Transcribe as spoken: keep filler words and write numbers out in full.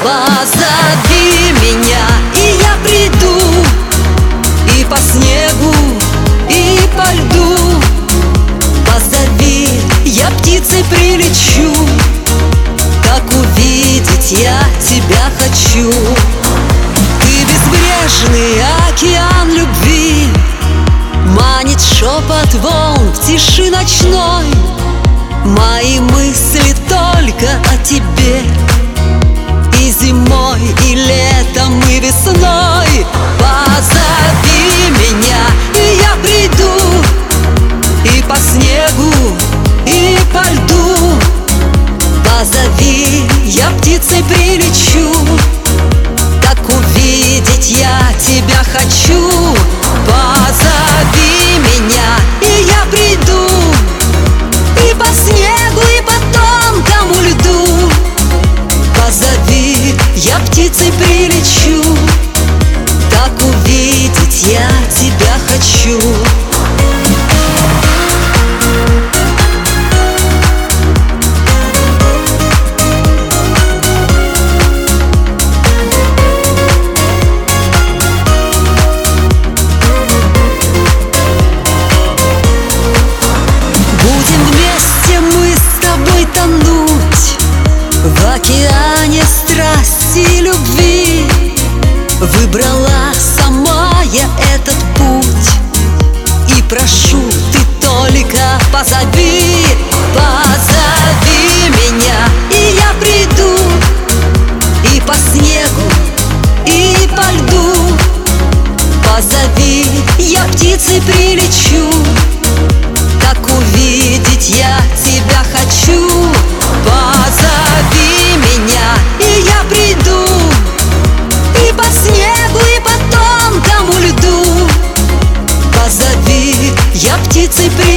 Позови меня, и я приду, и по снегу, и по льду. Позови, я птицей прилечу, так увидеть я тебя хочу. Ты безбрежный океан любви, манит шепот волн в тиши ночной. Мои мысли только о тебе, и зимой, и летом, и весной. Позови меня, и я приду, и по снегу, и по льду. Позови, я птицей прилечу, так увидеть я тебя хочу. Позови меня, и я приду, и по снегу, и по тонкому льду. Позови, я птицей прилечу, так увидеть я тебя хочу. В океане страсти и любви выбрала сама я этот путь. И прошу, ты только позови, позови меня, и я приду, и по снегу, и по льду. Позови, я птицей прилечу, так увидеть я тебя хочу. Позови меня, и я приду, и по снегу, и по тонкому льду. Позови, я птицей прилечу,